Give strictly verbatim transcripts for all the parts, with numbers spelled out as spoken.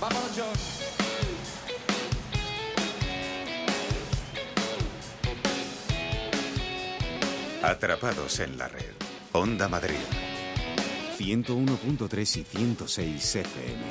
Vámonos, John. Atrapados en la red. Onda Madrid. ciento uno punto tres y ciento seis F M.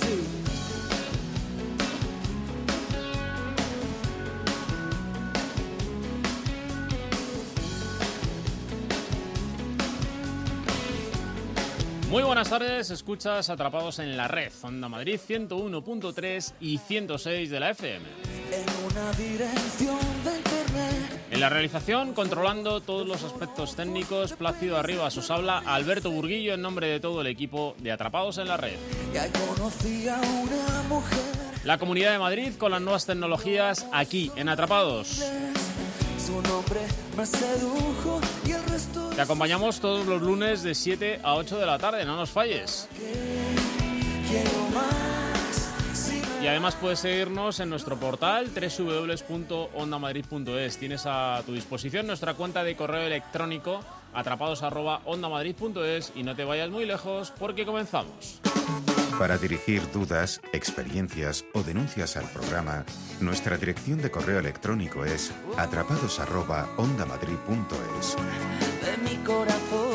Muy buenas tardes, escuchas Atrapados en la Red, Onda Madrid ciento uno punto tres y ciento seis de la F M. En una dirección de internet. En la realización, controlando todos los aspectos técnicos, Plácido Arribas os habla, Alberto Burguillo en nombre de todo el equipo de Atrapados en la Red. Ya conocí a una mujer. La Comunidad de Madrid con las nuevas tecnologías aquí, en Atrapados. Su nombre me sedujo y el resto. Te acompañamos todos los lunes de siete a ocho de la tarde, no nos falles. Quiero más. Y además puedes seguirnos en nuestro portal doble u doble u doble u punto onda madrid punto es. Tienes a tu disposición nuestra cuenta de correo electrónico atrapados arroba onda madrid punto es y no te vayas muy lejos porque comenzamos. Para dirigir dudas, experiencias o denuncias al programa, nuestra dirección de correo electrónico es atrapados arroba onda madrid punto es. De mi corazón.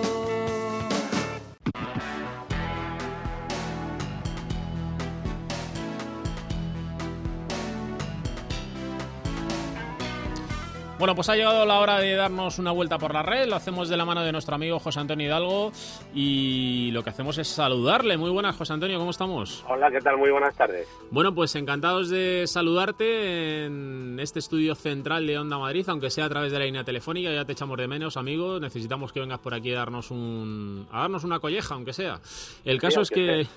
Bueno, pues ha llegado la hora de darnos una vuelta por la red. Lo hacemos de la mano de nuestro amigo José Antonio Hidalgo y lo que hacemos es saludarle. Muy buenas, José Antonio, ¿cómo estamos? Hola, ¿qué tal? Muy buenas tardes. Bueno, pues encantados de saludarte en este estudio central de Onda Madrid, aunque sea a través de la línea telefónica. Ya te echamos de menos, amigo. Necesitamos que vengas por aquí a darnos un, a darnos una colleja, aunque sea. El caso sí, es que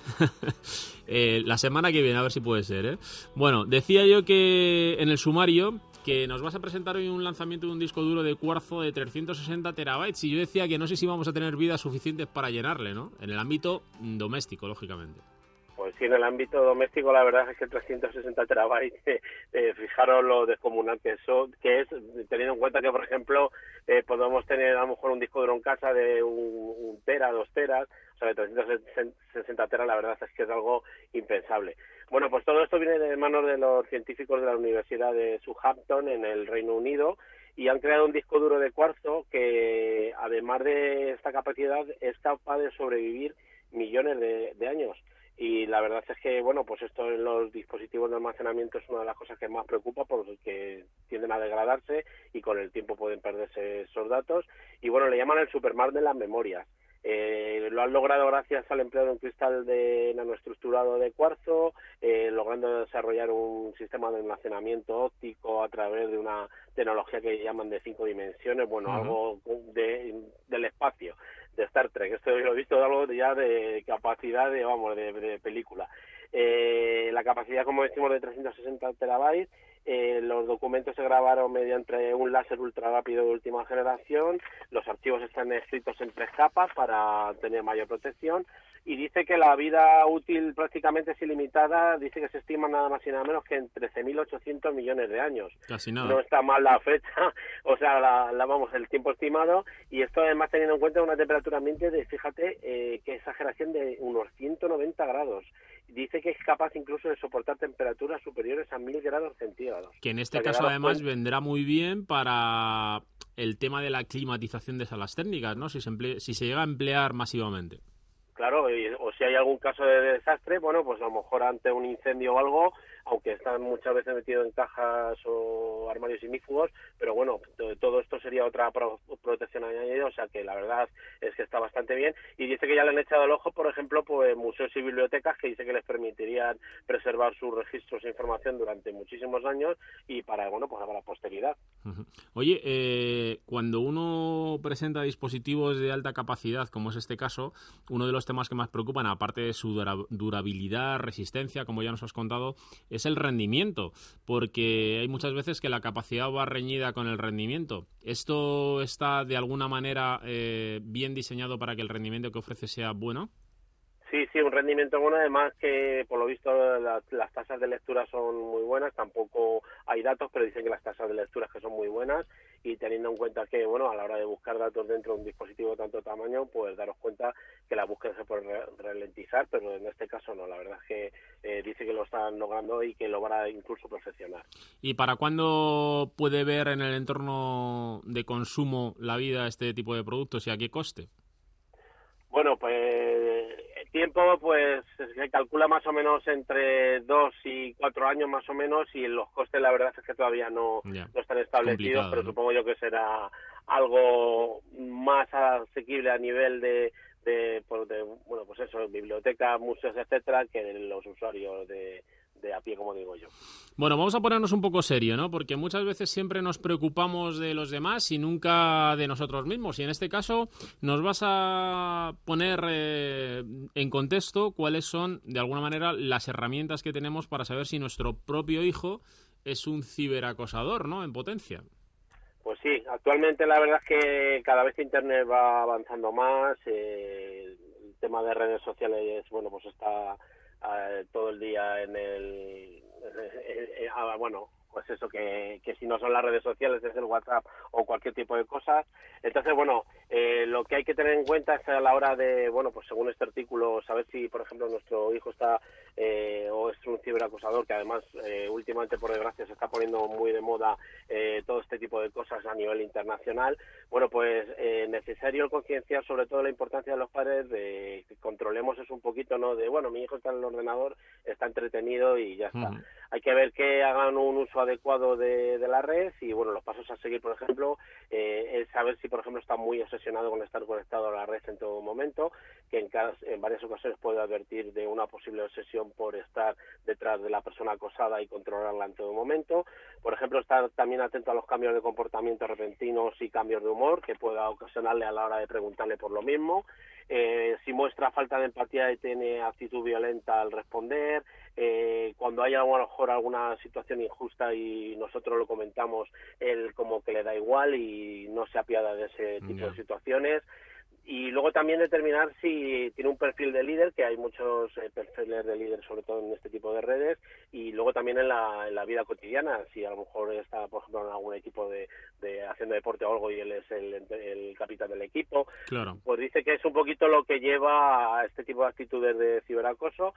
eh, la semana que viene, a ver si puede ser, ¿eh? Bueno, decía yo que en el sumario que nos vas a presentar hoy un lanzamiento de un disco duro de cuarzo de trescientos sesenta terabytes y yo decía que no sé si vamos a tener vidas suficientes para llenarle, ¿no? En el ámbito doméstico, lógicamente. Pues sí, en el ámbito doméstico la verdad es que trescientos sesenta terabytes, eh, eh, fijaros lo descomunal que, eso, que es, teniendo en cuenta que, por ejemplo, eh, podemos tener a lo mejor un disco duro en casa de un, un tera, dos teras, o sea, de trescientos sesenta teras, la verdad es que es algo impensable. Bueno, pues todo esto viene de manos de los científicos de la Universidad de Southampton en el Reino Unido y han creado un disco duro de cuarzo que, además de esta capacidad, es capaz de sobrevivir millones de, de años. Y la verdad es que, bueno, pues esto en los dispositivos de almacenamiento es una de las cosas que más preocupa porque tienden a degradarse y con el tiempo pueden perderse esos datos. Y bueno, le llaman el Superman de las memorias. Eh, lo han logrado gracias al empleo de un cristal de nanoestructurado de cuarzo, eh, logrando desarrollar un sistema de almacenamiento óptico a través de una tecnología que llaman de cinco dimensiones, bueno, uh-huh. algo de, del espacio, de Star Trek. Esto yo lo he visto algo ya de capacidad de, vamos, de, de película. Eh, la capacidad, como decimos, de trescientos sesenta terabytes. Eh, los documentos se grabaron mediante un láser ultra rápido de última generación, los archivos están escritos en tres capas para tener mayor protección y dice que la vida útil prácticamente es ilimitada, dice que se estima nada más y nada menos que en trece mil ochocientos millones de años. Casi nada. No está mal la fecha, o sea, la, la vamos, el tiempo estimado, y esto además teniendo en cuenta una temperatura ambiente de, fíjate, eh, qué exageración, de unos ciento noventa grados. Dice que es capaz incluso de soportar temperaturas superiores a mil grados centígrados. Que en este o sea, caso además pues, vendrá muy bien para el tema de la climatización de salas técnicas, ¿no? Si se emple- si se llega a emplear masivamente. Claro, y, o si hay algún caso de desastre, bueno, pues a lo mejor ante un incendio o algo, aunque están muchas veces metidos en cajas o armarios ignífugos, pero bueno, to- todo esto sería otra pro- protección añadida, o sea que la verdad es que está bastante bien. Y dice que ya le han echado el ojo, por ejemplo, pues museos y bibliotecas, que dice que les permitirían preservar sus registros e información durante muchísimos años y para, bueno, pues para la posteridad. Uh-huh. Oye, eh, cuando uno presenta dispositivos de alta capacidad, como es este caso, uno de los temas que más preocupan, aparte de su dura- durabilidad, resistencia, como ya nos has contado, es el rendimiento, porque hay muchas veces que la capacidad va reñida con el rendimiento. ¿Esto está de alguna manera eh, bien diseñado para que el rendimiento que ofrece sea bueno? Sí, sí, un rendimiento bueno, además que por lo visto las, las tasas de lectura son muy buenas, tampoco hay datos, pero dicen que las tasas de lectura que son muy buenas y teniendo en cuenta que, bueno, a la hora de buscar datos dentro de un dispositivo de tanto tamaño, pues daros cuenta que la búsqueda se puede re- ralentizar, pero en este caso no, la verdad es que eh, dice que lo están logrando y que lo van a incluso perfeccionar. ¿Y para cuándo puede ver en el entorno de consumo la vida este tipo de productos y a qué coste? Bueno, pues el tiempo pues se calcula más o menos entre dos y cuatro años más o menos, y los costes la verdad es que todavía no, no están establecidos, pero ¿no? Supongo yo que será algo más asequible a nivel de, de, pues de bueno, pues eso, bibliotecas, museos, etcétera, que de los usuarios de de a pie, como digo yo. Bueno, vamos a ponernos un poco serio, ¿no? Porque muchas veces siempre nos preocupamos de los demás y nunca de nosotros mismos. Y en este caso nos vas a poner eh, en contexto cuáles son, de alguna manera, las herramientas que tenemos para saber si nuestro propio hijo es un ciberacosador, ¿no? En potencia. Pues sí, actualmente la verdad es que cada vez Internet va avanzando más. Eh, el tema de redes sociales, bueno, pues está Uh, todo el día en el eh, eh, uh, bueno pues eso que, que si no son las redes sociales es el WhatsApp o cualquier tipo de cosas. Entonces bueno eh, lo que hay que tener en cuenta es a la hora de bueno pues según este artículo saber si por ejemplo nuestro hijo está eh, o es un ciberacosador, que además eh, últimamente por desgracia se está poniendo muy de moda eh, todo este tipo de cosas a nivel internacional. Bueno pues eh, necesario concienciar sobre todo la importancia de los padres de que controlemos eso un poquito, no de bueno mi hijo está en el ordenador, está entretenido y ya está. Uh-huh. Hay que ver que hagan un uso adecuado de, de la red y bueno los pasos a seguir por ejemplo eh, es saber si por ejemplo está muy obsesionado con estar conectado a la red en todo momento, que en, cada, en varias ocasiones puede advertir de una posible obsesión por estar detrás de la persona acosada y controlarla en todo momento. Por ejemplo, estar también atento a los cambios de comportamiento repentinos y cambios de humor que pueda ocasionarle a la hora de preguntarle por lo mismo. Eh, si muestra falta de empatía y tiene actitud violenta al responder, eh, cuando haya a lo mejor alguna situación injusta y nosotros lo comentamos, él como que le da igual y no se apiada de ese tipo yeah. de situaciones. Y luego también determinar si tiene un perfil de líder, que hay muchos eh, perfiles de líder, sobre todo en este tipo de redes, y luego también en la, en la vida cotidiana, si a lo mejor está, por ejemplo, en algún equipo de, de haciendo deporte o algo y él es el, el capitán del equipo, claro. Pues dice que es un poquito lo que lleva a este tipo de actitudes de ciberacoso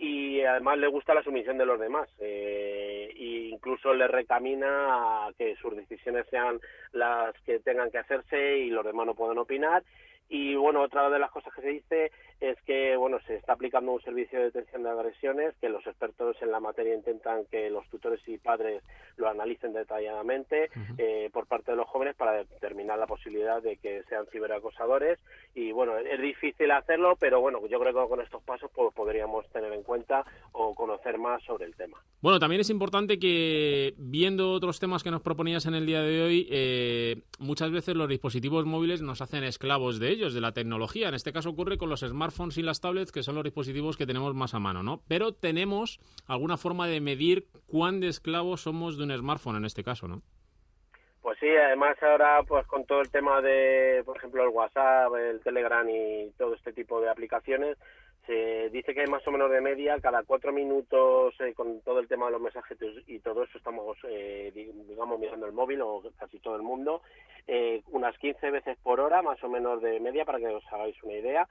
y además le gusta la sumisión de los demás, eh, e incluso le recamina a que sus decisiones sean las que tengan que hacerse y los demás no puedan opinar. Y bueno, otra de las cosas que se dice es que bueno se está aplicando un servicio de detección de agresiones, que los expertos en la materia intentan que los tutores y padres lo analicen detalladamente uh-huh. eh, por parte de los jóvenes para determinar la posibilidad de que sean ciberacosadores. Y bueno, es difícil hacerlo, pero bueno, yo creo que con estos pasos pues, podríamos tener en cuenta o conocer más sobre el tema. Bueno, también es importante que, viendo otros temas que nos proponías en el día de hoy, eh, muchas veces los dispositivos móviles nos hacen esclavos de ellos, de la tecnología. En este caso ocurre con los smartphones y las tablets, que son los dispositivos que tenemos más a mano, ¿no? Pero tenemos alguna forma de medir cuán de esclavos somos de un smartphone en este caso, ¿no? Pues sí, además ahora pues con todo el tema de, por ejemplo, el WhatsApp, el Telegram y todo este tipo de aplicaciones, se dice que más o menos de media, cada cuatro minutos eh, con todo el tema de los mensajes y todo eso estamos, eh, digamos, mirando el móvil, o casi todo el mundo, eh, unas quince veces por hora, más o menos de media, para que os hagáis una idea.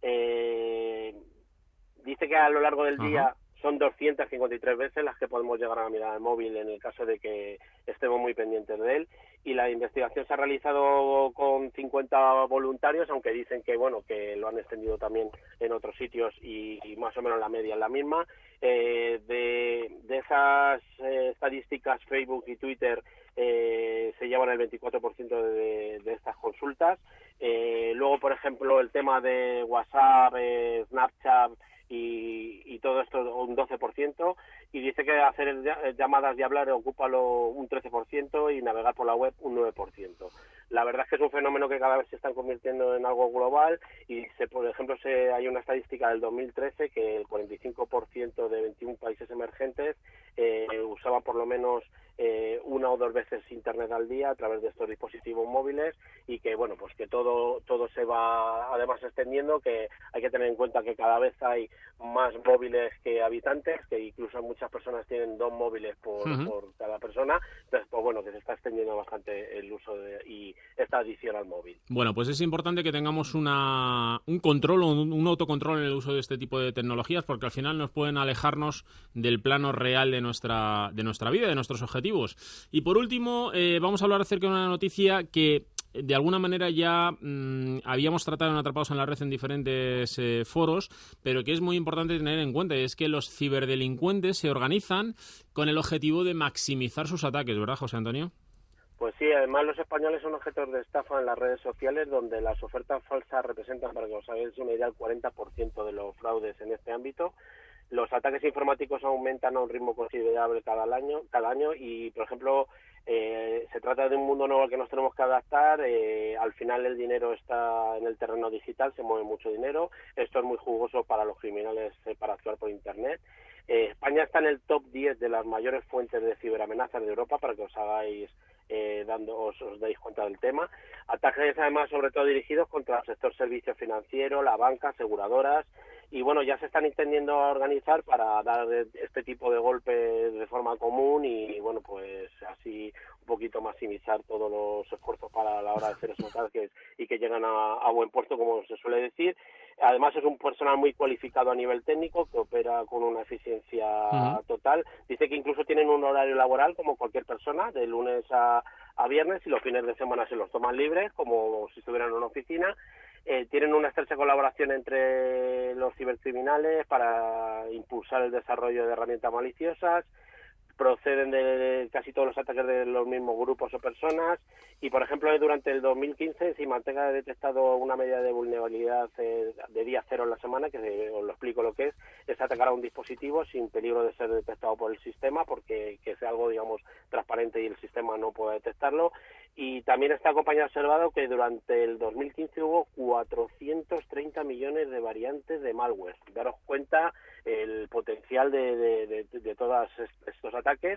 Eh, dice que a lo largo del uh-huh. día son doscientas cincuenta y tres veces las que podemos llegar a mirar el móvil en el caso de que estemos muy pendientes de él, y la investigación se ha realizado con cincuenta voluntarios, aunque dicen que bueno que lo han extendido también en otros sitios y, y más o menos la media es la misma. Eh, de, de esas eh, estadísticas, Facebook y Twitter eh, se llevan el veinticuatro por ciento de, de estas consultas. Eh, luego, por ejemplo, el tema de WhatsApp, eh, Snapchat y, y todo esto un doce por ciento, y dice que hacer llamadas y hablar ocupa un trece por ciento y navegar por la web un nueve por ciento. La verdad es que es un fenómeno que cada vez se está convirtiendo en algo global y, se, por ejemplo, se, hay una estadística del dos mil trece que el cuarenta y cinco por ciento de veintiún países emergentes eh, usaban por lo menos eh, una o dos veces Internet al día a través de estos dispositivos móviles, y que, bueno, pues que todo todo se va además extendiendo, que hay que tener en cuenta que cada vez hay más móviles que habitantes, que incluso muchas personas tienen dos móviles por, uh-huh. por cada persona. Entonces, pues bueno, que se está extendiendo bastante el uso de, y y esta adicción al móvil. Bueno, pues es importante que tengamos una, un control o un, un autocontrol en el uso de este tipo de tecnologías, porque al final nos pueden alejarnos del plano real de nuestra, de nuestra vida, de nuestros objetivos. Y por último, eh, vamos a hablar acerca de una noticia que de alguna manera ya mmm, habíamos tratado en Atrapados en la Red en diferentes eh, foros, pero que es muy importante tener en cuenta, y es que los ciberdelincuentes se organizan con el objetivo de maximizar sus ataques, ¿verdad, José Antonio? Pues sí, además los españoles son objetos de estafa en las redes sociales, donde las ofertas falsas representan, para que os hagáis una idea, el cuarenta por ciento de los fraudes en este ámbito. Los ataques informáticos aumentan a un ritmo considerable cada año, cada año y, por ejemplo, eh, se trata de un mundo nuevo al que nos tenemos que adaptar. Eh, al final el dinero está en el terreno digital, se mueve mucho dinero. Esto es muy jugoso para los criminales eh, para actuar por Internet. Eh, España está en el top diez de las mayores fuentes de ciberamenazas de Europa, para que os hagáis eh, dando os, os deis cuenta del tema. Ataques además sobre todo dirigidos contra el sector servicios financieros, la banca, aseguradoras, y bueno, ya se están intendiendo organizar para dar este tipo de golpes de forma común y bueno, pues así un poquito maximizar todos los esfuerzos para la hora de hacer esos ataques y que llegan a, a buen puerto, como se suele decir. Además es un personal muy cualificado a nivel técnico que opera con una eficiencia uh-huh. total. Dice que incluso tienen un horario laboral como cualquier persona, de lunes a, a viernes, y los fines de semana se los toman libres como si estuvieran en una oficina. Eh, tienen una estrecha colaboración entre los cibercriminales para impulsar el desarrollo de herramientas maliciosas. Proceden de casi todos los ataques de los mismos grupos o personas y, por ejemplo, durante el dos mil quince Symantec ha detectado una medida de vulnerabilidad eh, de día cero en la semana, que eh, os lo explico lo que es, es atacar a un dispositivo sin peligro de ser detectado por el sistema, porque que sea algo, digamos, transparente y el sistema no pueda detectarlo. Y también esta compañía ha observado que durante el dos mil quince hubo cuatrocientos treinta millones de variantes de malware. Daros cuenta el potencial de, de, de, de todos estos ataques.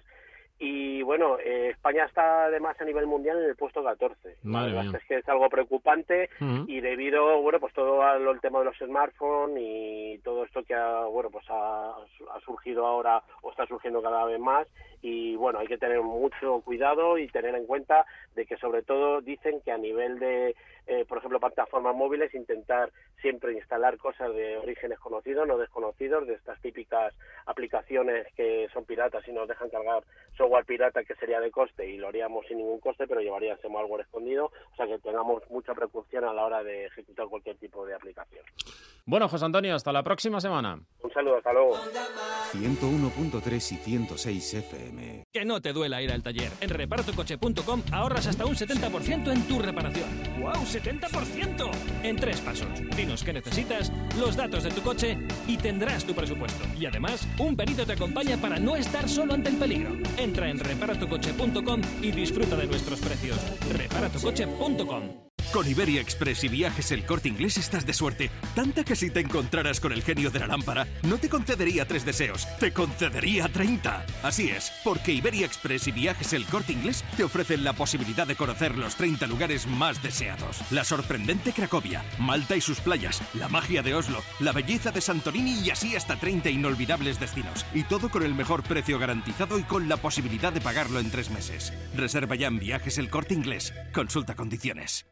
Y bueno, eh, España está además a nivel mundial en el puesto catorce. Madre la mía. verdad es que es algo preocupante uh-huh. y debido, bueno, pues todo al, el tema de los smartphones y todo esto que ha, bueno, pues ha, ha surgido ahora o está surgiendo cada vez más. Y bueno, hay que tener mucho cuidado y tener en cuenta de que sobre todo dicen que a nivel de, eh, por ejemplo, plataformas móviles, intentar siempre instalar cosas de orígenes conocidos, no desconocidos, de estas típicas aplicaciones que son piratas y nos dejan cargar software pirata, que sería de coste y lo haríamos sin ningún coste, pero llevaría ese malware escondido, o sea que tengamos mucha precaución a la hora de ejecutar cualquier tipo de aplicación. Bueno, José Antonio, hasta la próxima semana. Un saludo, hasta luego. ciento uno punto tres y ciento seis F M. Que no te duela ir al taller. En reparatocoche punto com ahorras hasta un setenta por ciento en tu reparación. ¡Guau! ¡setenta por ciento! En tres pasos. Dinos qué necesitas, los datos de tu coche y tendrás tu presupuesto. Y además, un perito te acompaña para no estar solo ante el peligro. Entra en reparatocoche punto com y disfruta de nuestros precios. reparatocoche punto com. Con Iberia Express y Viajes El Corte Inglés estás de suerte. Tanta que si te encontraras con el genio de la lámpara, no te concedería tres deseos, te concedería treinta. Así es, porque Iberia Express y Viajes El Corte Inglés te ofrecen la posibilidad de conocer los treinta lugares más deseados. La sorprendente Cracovia, Malta y sus playas, la magia de Oslo, la belleza de Santorini y así hasta treinta inolvidables destinos. Y todo con el mejor precio garantizado y con la posibilidad de pagarlo en tres meses. Reserva ya en Viajes El Corte Inglés. Consulta condiciones.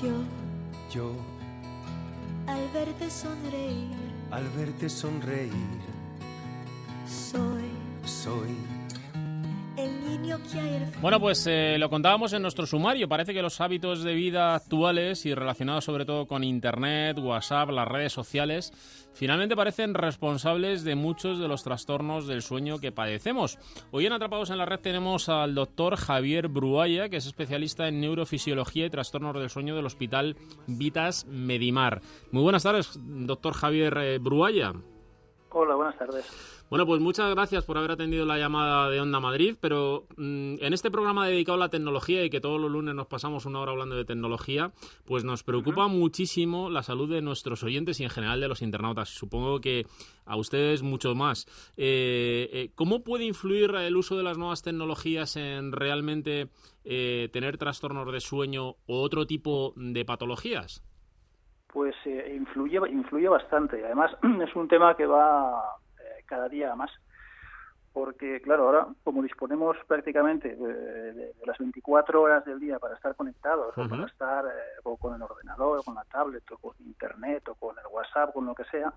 Yo, Yo, al verte sonreír, al verte sonreír, soy soy el niño que ayer fui. Bueno, pues eh, lo contábamos en nuestro sumario. Parece que los hábitos de vida actuales y relacionados sobre todo con Internet, WhatsApp, las redes sociales, finalmente parecen responsables de muchos de los trastornos del sueño que padecemos. Hoy en Atrapados en la Red tenemos al doctor Javier Brualla, que es especialista en neurofisiología y trastornos del sueño del Hospital Vitas Medimar. Muy buenas tardes, doctor Javier eh, Brualla. Hola, buenas tardes. Bueno, pues muchas gracias por haber atendido la llamada de Onda Madrid, pero mmm, en este programa dedicado a la tecnología y que todos los lunes nos pasamos una hora hablando de tecnología, pues nos preocupa uh-huh. muchísimo la salud de nuestros oyentes y en general de los internautas. Supongo que a ustedes mucho más. Eh, eh, ¿Cómo puede influir el uso de las nuevas tecnologías en realmente eh, tener trastornos de sueño o otro tipo de patologías? Pues eh, influye, influye bastante. Además, es un tema que va cada día más, porque claro, ahora como disponemos prácticamente de, de, de las veinticuatro horas del día para estar conectados, uh-huh. o para estar eh, o con el ordenador, o con la tablet, o con internet, o con el WhatsApp, con lo que sea,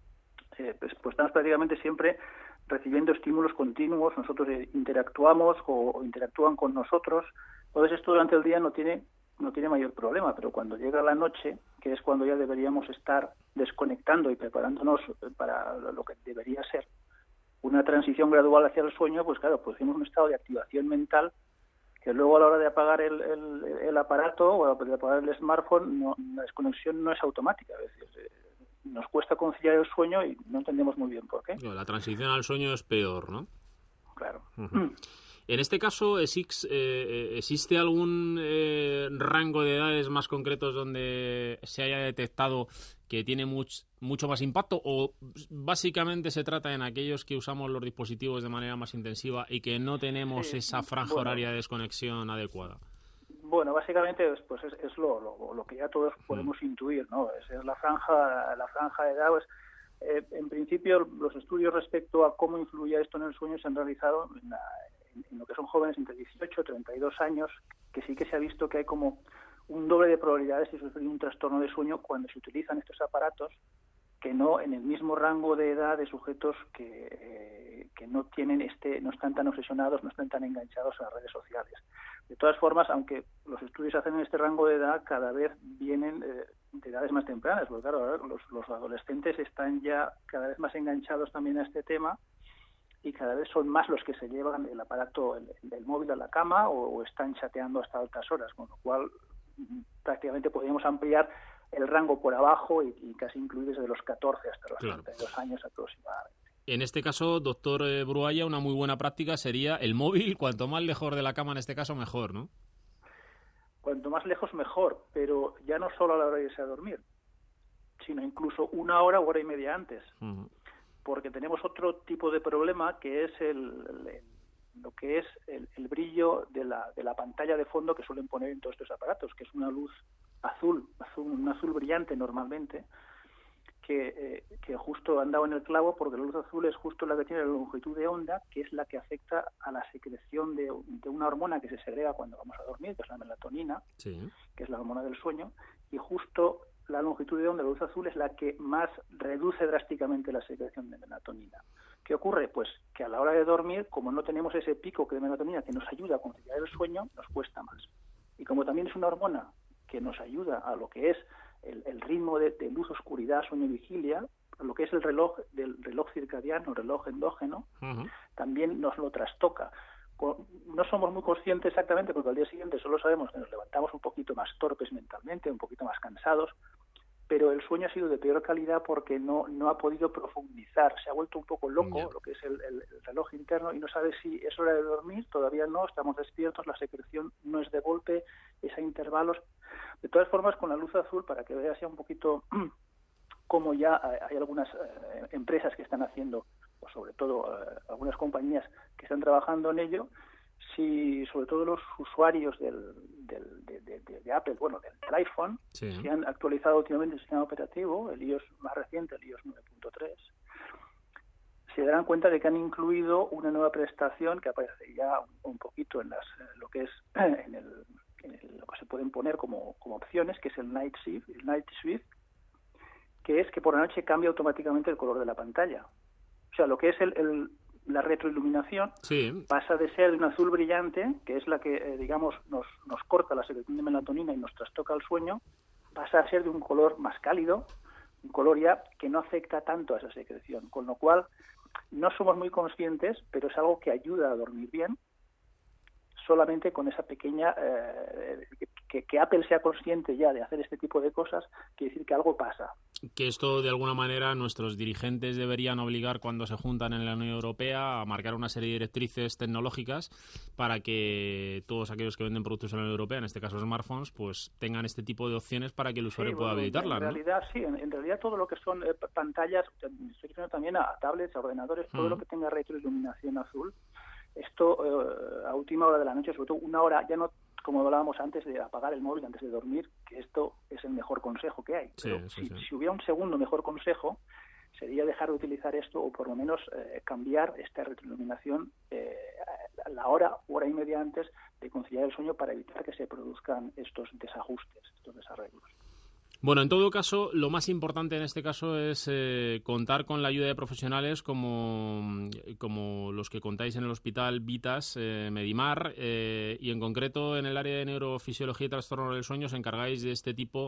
eh, pues, pues estamos prácticamente siempre recibiendo estímulos continuos, nosotros eh, interactuamos o, o interactúan con nosotros, entonces esto durante el día no tiene no tiene mayor problema, pero cuando llega la noche, que es cuando ya deberíamos estar desconectando y preparándonos para lo que debería ser una transición gradual hacia el sueño, pues claro, pues tenemos un estado de activación mental que luego a la hora de apagar el, el, el aparato o de apagar el smartphone, no, la desconexión no es automática. A veces eh, nos cuesta conciliar el sueño y no entendemos muy bien por qué. La transición al sueño es peor, ¿no? Claro. Uh-huh. En este caso, eh, ¿existe algún eh, rango de edades más concretos donde se haya detectado que tiene much, mucho más impacto o básicamente se trata en aquellos que usamos los dispositivos de manera más intensiva y que no tenemos sí, esa franja bueno, horaria de desconexión adecuada? Bueno, básicamente pues es, es lo, lo, lo que ya todos podemos mm. intuir, ¿no? Es, es la franja la franja de edad. Pues, eh, en principio, los estudios respecto a cómo influye esto en el sueño se han realizado en la en lo que son jóvenes entre dieciocho y treinta y dos años, que sí que se ha visto que hay como un doble de probabilidades de sufrir un trastorno de sueño cuando se utilizan estos aparatos que no en el mismo rango de edad de sujetos que, eh, que no tienen este, no están tan obsesionados, no están tan enganchados a las redes sociales. De todas formas, aunque los estudios se hacen en este rango de edad, cada vez vienen eh, de edades más tempranas, porque claro, ahora los, los adolescentes están ya cada vez más enganchados también a este tema y cada vez son más los que se llevan el aparato, el, el móvil a la cama o, o están chateando hasta altas horas, con lo cual prácticamente podríamos ampliar el rango por abajo y, y casi incluir desde los catorce hasta los claro. treinta y dos años aproximadamente. En este caso, doctor Brualla, una muy buena práctica sería el móvil, cuanto más lejos de la cama en este caso mejor, ¿no? Cuanto más lejos mejor, pero ya no solo a la hora de irse a dormir, sino incluso una hora o hora y media antes. Uh-huh. Porque tenemos otro tipo de problema que es el, el, lo que es el, el brillo de la, de la pantalla de fondo que suelen poner en todos estos aparatos, que es una luz azul, azul un azul brillante normalmente, que, eh, que justo han dado en el clavo porque la luz azul es justo la que tiene la longitud de onda, que es la que afecta a la secreción de, de una hormona que se segrega cuando vamos a dormir, que es la melatonina, sí. que es la hormona del sueño, y justo la longitud de onda de la luz azul es la que más reduce drásticamente la secreción de melatonina. ¿Qué ocurre? Pues que a la hora de dormir, como no tenemos ese pico de melatonina que nos ayuda a conciliar el sueño, nos cuesta más. Y como también es una hormona que nos ayuda a lo que es el, el ritmo de, de luz, oscuridad, sueño y vigilia, a lo que es el reloj del reloj circadiano, el reloj endógeno, uh-huh. también nos lo trastoca. No somos muy conscientes exactamente porque al día siguiente solo sabemos que nos levantamos un poquito más torpes mentalmente, un poquito más cansados, pero el sueño ha sido de peor calidad porque no no ha podido profundizar, se ha vuelto un poco loco yeah. lo que es el, el, el reloj interno y no sabe si es hora de dormir, todavía no, estamos despiertos, la secreción no es de golpe, es a intervalos. De todas formas, con la luz azul, para que veas ya un poquito cómo ya hay algunas eh, empresas que están haciendo, o sobre todo eh, algunas compañías que están trabajando en ello, si sobre todo los usuarios del, del, de, de, de, de Apple, bueno, del, del iPhone, sí. si han actualizado últimamente el sistema operativo, el iOS más reciente, el iOS nueve punto tres, se darán cuenta de que han incluido una nueva prestación que aparece ya un, un poquito en las lo que es en el, en el se pueden poner como, como opciones, que es el Night Shift, el Night Shift, que es que por la noche cambia automáticamente el color de la pantalla. O sea, lo que es el, el, la retroiluminación sí. pasa de ser de un azul brillante, que es la que, eh, digamos, nos, nos corta la secreción de melatonina y nos trastoca el sueño, pasa a ser de un color más cálido, un color ya que no afecta tanto a esa secreción, con lo cual no somos muy conscientes, pero es algo que ayuda a dormir bien, solamente con esa pequeña... Eh, que, que Apple sea consciente ya de hacer este tipo de cosas, quiere decir que algo pasa. Que esto, de alguna manera, nuestros dirigentes deberían obligar cuando se juntan en la Unión Europea a marcar una serie de directrices tecnológicas para que todos aquellos que venden productos en la Unión Europea, en este caso smartphones, pues tengan este tipo de opciones para que el usuario sí, pueda bueno, habilitarlas. En ¿no? realidad, sí, en, en realidad todo lo que son eh, pantallas, estoy refiriendo también a tablets, a ordenadores, todo mm. lo que tenga retroiluminación azul, esto eh, a última hora de la noche, sobre todo una hora, ya no como hablábamos antes de apagar el móvil antes de dormir, que esto es el mejor consejo que hay. Sí, Pero sí, si, sí. si hubiera un segundo mejor consejo, sería dejar de utilizar esto o por lo menos eh, cambiar esta retroiluminación eh, a la hora, hora y media antes de conciliar el sueño para evitar que se produzcan estos desajustes, estos desarreglos. Bueno, en todo caso, lo más importante en este caso es eh, contar con la ayuda de profesionales como, como los que contáis en el Hospital Vitas eh, Medimar eh, y en concreto en el área de neurofisiología y trastornos del sueño os encargáis de este tipo,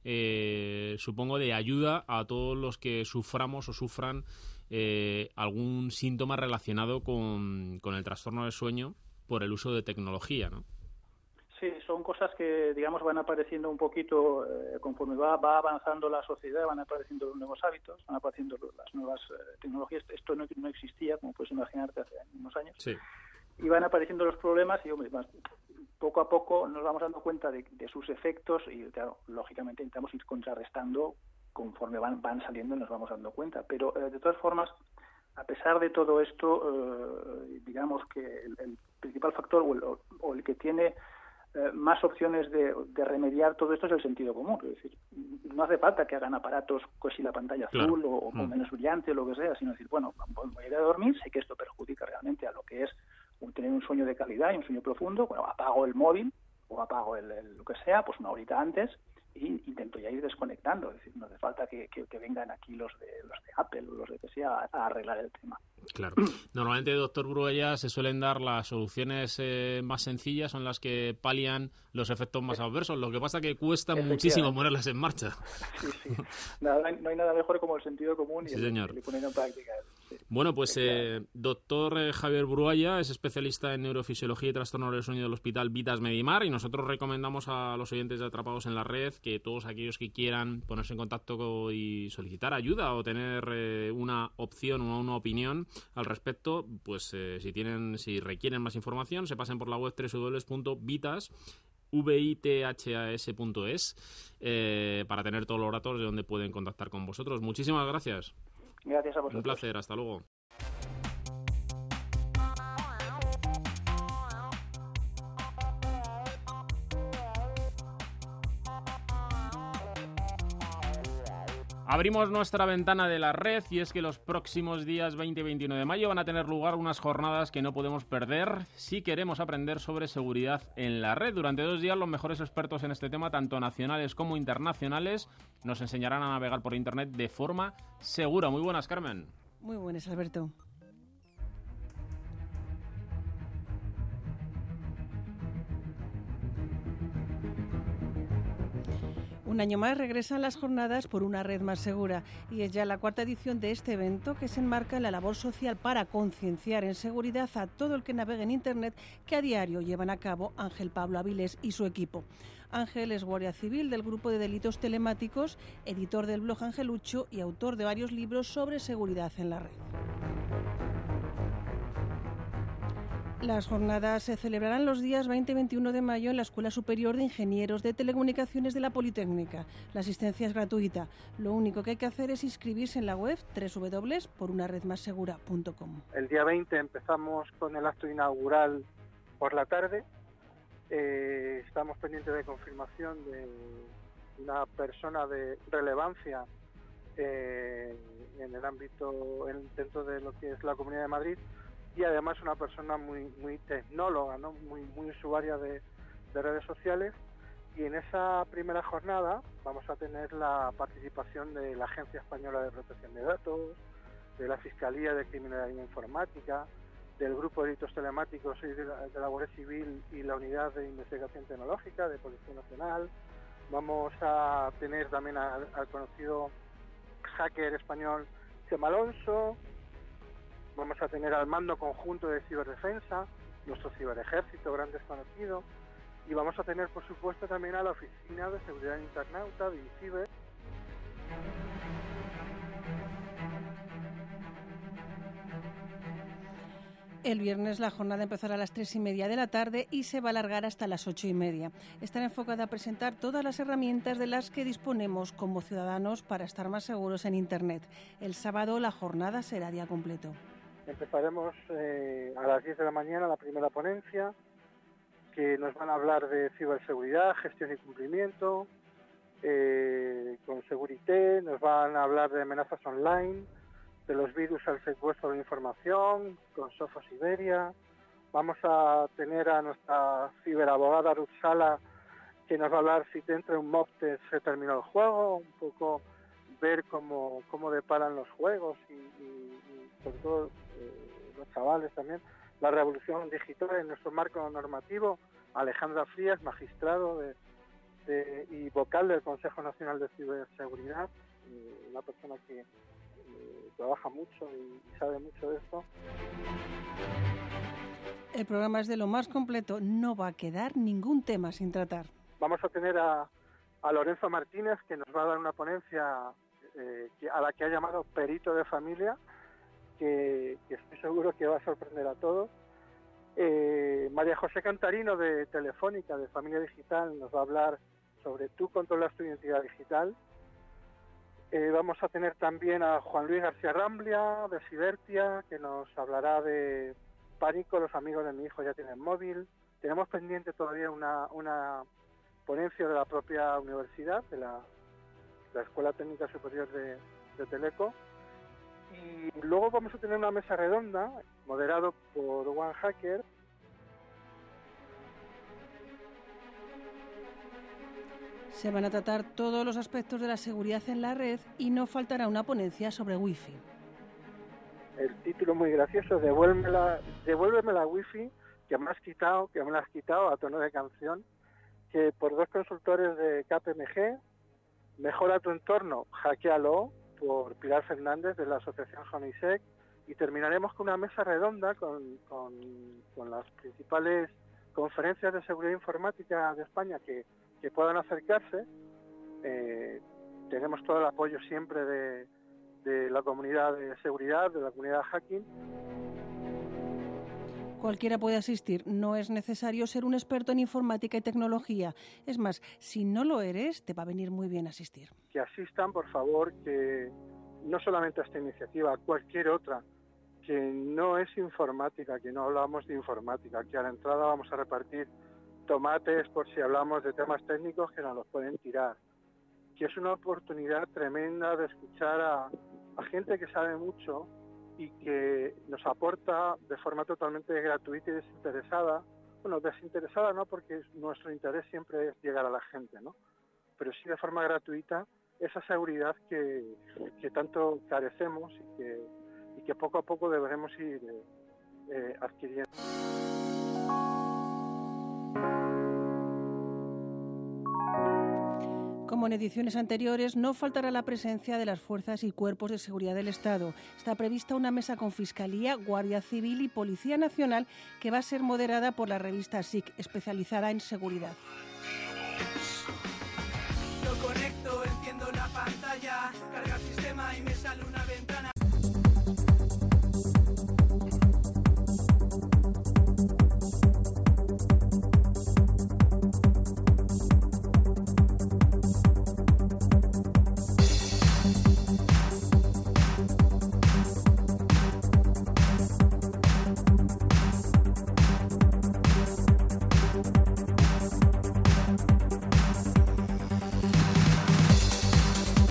eh, supongo, de ayuda a todos los que suframos o sufran eh, algún síntoma relacionado con, con el trastorno del sueño por el uso de tecnología, ¿no? Sí, son cosas que, digamos, van apareciendo un poquito eh, conforme va, va avanzando la sociedad, van apareciendo los nuevos hábitos, van apareciendo las nuevas eh, tecnologías. Esto no, no existía, como puedes imaginarte, hace unos años. Sí. Y van apareciendo los problemas y, hombre, más, poco a poco nos vamos dando cuenta de, de sus efectos y, claro, lógicamente intentamos ir contrarrestando conforme van, van saliendo y nos vamos dando cuenta. Pero, eh, de todas formas, a pesar de todo esto, eh, digamos que el, el principal factor o el, o el que tiene... Eh, más opciones de, de remediar todo esto es el sentido común. Es decir, no hace falta que hagan aparatos pues si la pantalla azul claro. o, o mm. menos brillante o lo que sea, sino decir, bueno, voy a ir a dormir, sé que esto perjudica realmente a lo que es un, tener un sueño de calidad y un sueño profundo, bueno, apago el móvil o apago el, el, lo que sea, pues una horita antes y intento ya ir desconectando. Es decir, no hace falta que, que, que vengan aquí los de los de Apple o los de que sea a, a arreglar el tema. Claro. Normalmente, doctor Bruella, se suelen dar las soluciones eh, más sencillas, son las que palian los efectos más adversos. Lo que pasa es que cuesta muchísimo ponerlas en marcha. Sí, sí. Nada, no hay nada mejor como el sentido común y sí, el, señor. el poner en práctica. Sí. Bueno, pues eh, doctor eh, Javier Brualla es especialista en neurofisiología y trastornos del sueño del Hospital Vitas Medimar y nosotros recomendamos a los oyentes de Atrapados en la Red que todos aquellos que quieran ponerse en contacto y solicitar ayuda o tener eh, una opción o una opinión al respecto, pues eh, si tienen, si requieren más información, se pasen por la web doble u doble u doble u punto vitas punto es eh, para tener todos los datos de donde pueden contactar con vosotros. Muchísimas gracias. Gracias a vosotros. Un placer, hasta luego. Abrimos nuestra ventana de la red y es que los próximos días veinte y veintiuno de mayo van a tener lugar unas jornadas que no podemos perder si queremos aprender sobre seguridad en la red. Durante dos días los mejores expertos en este tema, tanto nacionales como internacionales, nos enseñarán a navegar por Internet de forma segura. Muy buenas, Carmen. Muy buenas, Alberto. Un año más regresan las jornadas por una red más segura y es ya la cuarta edición de este evento que se enmarca en la labor social para concienciar en seguridad a todo el que navegue en Internet que a diario llevan a cabo Ángel Pablo Avilés y su equipo. Ángel es guardia civil del Grupo de Delitos Telemáticos, editor del blog Angelucho y autor de varios libros sobre seguridad en la red. Las jornadas se celebrarán los días veinte y veintiuno de mayo en la Escuela Superior de Ingenieros de Telecomunicaciones de la Politécnica. La asistencia es gratuita. Lo único que hay que hacer es inscribirse en la web doble u doble u doble u punto por una red más segura punto com. El día veinte empezamos con el acto inaugural por la tarde. Eh, estamos pendientes de confirmación de una persona de relevancia eh, en el ámbito, en, dentro de lo que es la Comunidad de Madrid, y además una persona muy muy tecnóloga, ¿no? muy muy usuaria de, de redes sociales, Y en esa primera jornada vamos a tener la participación de la Agencia Española de Protección de Datos, de la Fiscalía de Criminalidad Informática, del Grupo de Delitos Telemáticos y de la, de la Guardia Civil y la Unidad de Investigación Tecnológica de Policía Nacional. Vamos a tener también al, al conocido hacker español Chema Alonso. Vamos a tener al Mando Conjunto de Ciberdefensa, nuestro ciberejército gran desconocido. Y vamos a tener, por supuesto, también a la Oficina de Seguridad Internauta de ICIBER. El viernes la jornada empezará a las tres y media de la tarde y se va a alargar hasta las ocho y media. Estará enfocada a presentar todas las herramientas de las que disponemos como ciudadanos para estar más seguros en Internet. El sábado la jornada será día completo. Empezaremos eh, a las diez de la mañana la primera ponencia, que nos van a hablar de ciberseguridad, gestión y cumplimiento, eh, con Segurité, nos van a hablar de amenazas online, de los virus al secuestro de información, con Sofos Iberia. Vamos a tener a nuestra ciberabogada Ruth Sala, que nos va a hablar si dentro de un mock test se terminó el juego, un poco ver cómo, cómo deparan los juegos y, y, y sobre todo eh, los chavales también, la revolución digital en nuestro marco normativo. Alejandra Frías, magistrado de, de, y vocal del Consejo Nacional de Ciberseguridad, eh, una persona que eh, trabaja mucho y sabe mucho de esto. El programa es de lo más completo, no va a quedar ningún tema sin tratar. Vamos a tener a, a Lorenzo Martínez, que nos va a dar una ponencia eh, que, a la que ha llamado Perito de Familia, que, que estoy seguro que va a sorprender a todos. Eh, María José Cantarino de Telefónica, de Familia Digital, nos va a hablar sobre tú controlas tu identidad digital. Eh, vamos a tener también a Juan Luis García Ramblia de Sibertia, que nos hablará de pánico, los amigos de mi hijo ya tienen móvil. Tenemos pendiente todavía una, una ponencia de la propia universidad, de la, la Escuela Técnica Superior de, de Teleco. Y luego vamos a tener una mesa redonda, moderado por One Hacker. Se van a tratar todos los aspectos de la seguridad en la red y no faltará una ponencia sobre Wi-Fi. El título muy gracioso, devuélveme la, devuélveme la Wi-Fi que me has quitado, que me la has quitado a tono de canción, que por dos consultores de K P M G, Mejora tu entorno, hackealo, por Pilar Fernández de la Asociación Jonisec, y terminaremos con una mesa redonda con, con, con las principales conferencias de seguridad informática de España que, que puedan acercarse. Eh, tenemos todo el apoyo siempre de, de la comunidad de seguridad, de la comunidad de hacking. Cualquiera puede asistir, no es necesario ser un experto en informática y tecnología. Es más, si no lo eres, te va a venir muy bien asistir. Que asistan, por favor, que no solamente a esta iniciativa, a cualquier otra, que no es informática, que no hablamos de informática, que a la entrada vamos a repartir tomates por si hablamos de temas técnicos que nos los pueden tirar, que es una oportunidad tremenda de escuchar a, a gente que sabe mucho y que nos aporta de forma totalmente gratuita y desinteresada. Bueno, desinteresada no, porque nuestro interés siempre es llegar a la gente, ¿no? Pero sí de forma gratuita esa seguridad que, que tanto carecemos y que, y que poco a poco deberemos ir eh, adquiriendo. Como en ediciones anteriores, no faltará la presencia de las fuerzas y cuerpos de seguridad del Estado. Está prevista una mesa con Fiscalía, Guardia Civil y Policía Nacional que va a ser moderada por la revista S I C, especializada en seguridad. Lo conecto, enciendo la pantalla, carga el sistema y me sale una ventana.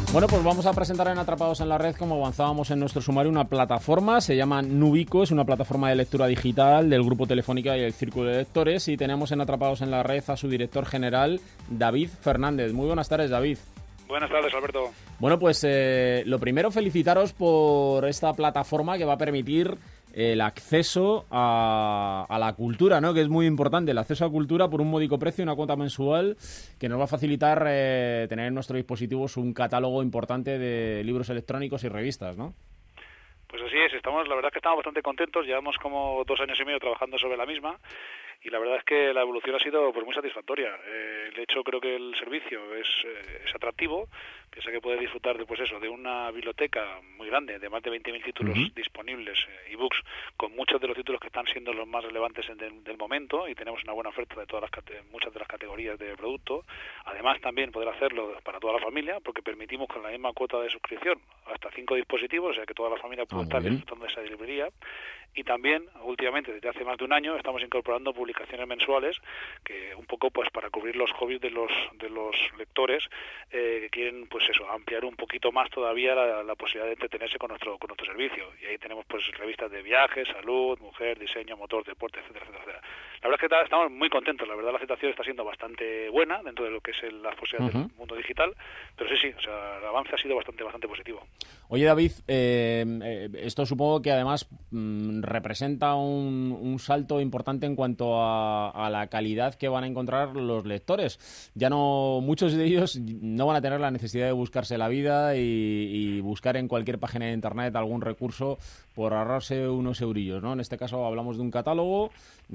Bueno, pues vamos a presentar en Atrapados en la Red, como avanzábamos en nuestro sumario, una plataforma, se llama Nubico, es una plataforma de lectura digital del Grupo Telefónica y el Círculo de Lectores, y tenemos en Atrapados en la Red a su director general, David Fernández. Muy buenas tardes, David. Buenas tardes, Alberto. Bueno, pues eh, lo primero, felicitaros por esta plataforma que va a permitir el acceso a, a la cultura, ¿no? Que es muy importante, el acceso a cultura por un módico precio, una cuota mensual que nos va a facilitar eh, tener en nuestros dispositivos un catálogo importante de libros electrónicos y revistas, ¿no? Pues así es, estamos, la verdad es que estamos bastante contentos, llevamos como dos años y medio trabajando sobre la misma y la verdad es que la evolución ha sido pues muy satisfactoria. Eh, de hecho, creo que el servicio es, eh, es atractivo. Piensa que puedes disfrutar de, pues eso, de una biblioteca muy grande, de más de veinte mil títulos uh-huh. disponibles, eh, ebooks, con muchos de los títulos que están siendo los más relevantes en del, del momento, y tenemos una buena oferta de todas las muchas de las categorías de producto. Además, también poder hacerlo para toda la familia, porque permitimos con la misma cuota de suscripción hasta cinco dispositivos, o sea que toda la familia puede ah, estar disfrutando de esa librería. Y también, últimamente, desde hace más de un año, estamos incorporando publicaciones mensuales que un poco pues para cubrir los hobbies de los de los lectores eh, que quieren pues eso, ampliar un poquito más todavía la, la posibilidad de entretenerse con nuestro con nuestro servicio. Y ahí tenemos pues revistas de viajes, salud, mujer, diseño, motor, deporte, etcétera, etcétera, etcétera. La verdad es que estamos muy contentos, la verdad la aceptación está siendo bastante buena dentro de lo que es el, las posibilidades uh-huh. del mundo digital, pero sí, sí, o sea, el avance ha sido bastante bastante positivo. Oye, David, eh, eh, esto supongo que además mmm, representa un, un salto importante en cuanto a, a la calidad que van a encontrar los lectores. Ya no, muchos de ellos no van a tener la necesidad de buscarse la vida y, y buscar en cualquier página de internet algún recurso por ahorrarse unos eurillos, ¿no? En este caso hablamos de un catálogo